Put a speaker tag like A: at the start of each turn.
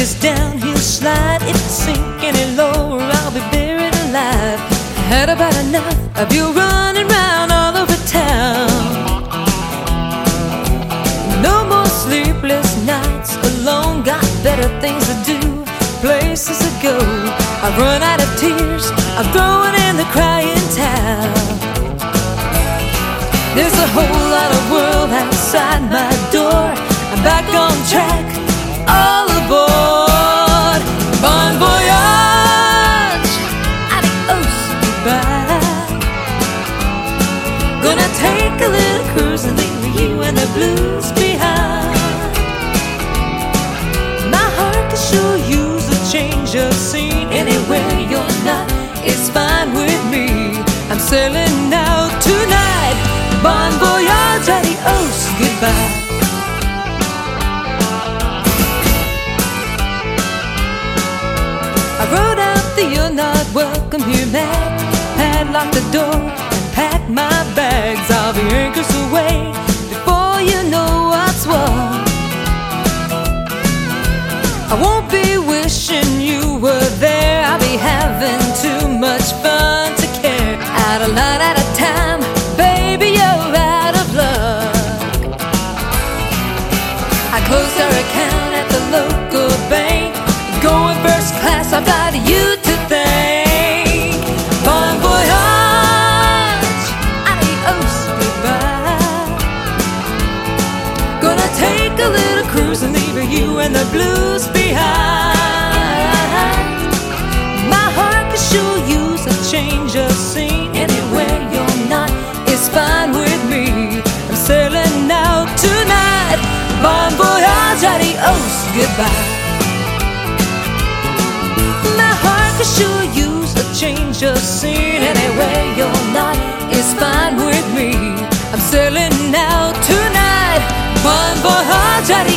A: this downhill slide. If I sink any lower, I'll be buried alive. I had about enough of you running round all over town. No more sleepless nights alone. Got better things to do, places to go. I've run out of tears, I'm throwing in the crying towel. There's a whole lot of world outside my door. I'm back on track, all aboard. Bon voyage, adios, goodbye. Gonna take a little cruise and leave you and the blues behind. My heart can sure use a change of scene. Anywhere you're not, it's fine with me. I'm sailing out tonight. Bon voyage, adios, goodbye. I rode out the "you're not welcome here" mat, padlocked the door and packed my bags. I'll be anchors away before you know what's what. I won't be wishing you were there. I'll be having too much fun to care. Out of line, out of time, baby, you're out of luck. I closed our account at the local bank. Going first class, I've got you to thank. Bon voyage, adios, goodbye. Gonna take a little cruise and leave you and the blues behind. My heart can sure use a change of scene. Anywhere you're not, it's fine with me. I'm sailing out tonight. Bon voyage, adios, goodbye. Could sure use a change of scene. Anywhere you're not, it's fine with me. I'm sailing out tonight. Bon voyage, adios.